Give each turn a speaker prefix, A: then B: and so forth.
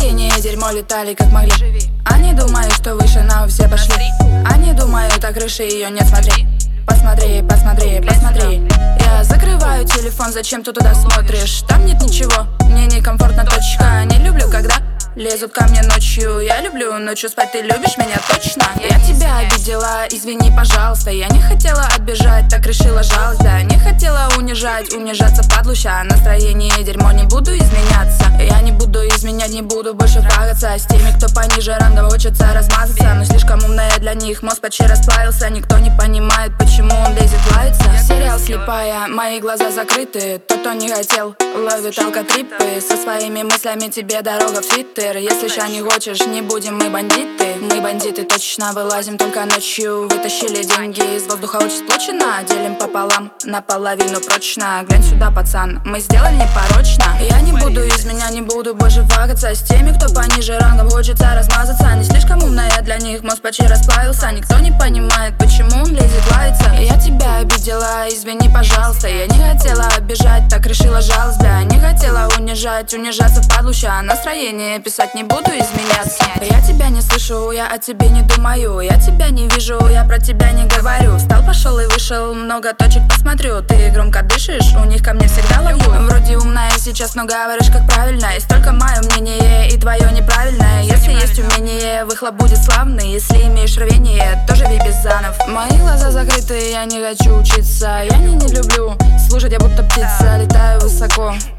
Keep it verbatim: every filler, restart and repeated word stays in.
A: Настроение дерьмо, летали как могли. Они думают, что выше, но все пошли. Они думают, а крыши ее нет, смотри. Посмотри, посмотри, посмотри. Я закрываю телефон, зачем ты туда смотришь? Там нет ничего, мне некомфортно, точка. Не люблю, когда лезут ко мне ночью. Я люблю ночью спать, ты любишь меня точно? Я тебя обидела, извини, пожалуйста. Я не хотела отбежать, так решила, жалость. Да, не хотела унижать, унижаться подлуща. Настроение дерьмо, не буду изменяться. Я не буду изменять, не буду больше фагаться с теми, кто пониже рангом хочется размазаться. Но слишком умная для них, мозг почти расплавился. Никто не понимает, почему он лезет лается. Сериал слепая, мои глаза закрыты. Тот, кто не хотел, ловит алкотрипы. Со своими мыслями тебе дорога в твиттер. Если ща не хочешь, не будем мы бандиты. Мы бандиты, точно, вылазим только ночью. Вытащили деньги из воздуха, очень сплочено. Делим пополам, наполовину прочно. Глянь сюда, пацан, мы сделали непорочно. Я не буду изменять, не буду больше фагаться с теми, кто пониже рангом хочется размазаться. Не слишком умная для них, мозг почти расплавился. Никто не понимает, почему он лезет лается. Я тебя обидела, извини, пожалуйста. Я не хотела обижать, так решила, жалость. Бля, не хотела унижать, унижаться подлуща. Настроение писать не буду, изменяться. Я тебя не слышу, я о тебе не думаю. Я тебя не вижу, я про тебя не говорю. Встал, пошел и вышел, много точек посмотрю. Ты громко дышишь, у них ко мне всегда ловлю. Вроде умная сейчас, но говоришь как правильно. Есть только мое мнение и твое неправильное. Если есть умение, выхлоп будет славный. Если имеешь рвение, тоже бей без занов. Мои глаза закрыты, я не хочу учиться. Я не, не люблю слушать, я будто птица, летаю высоко.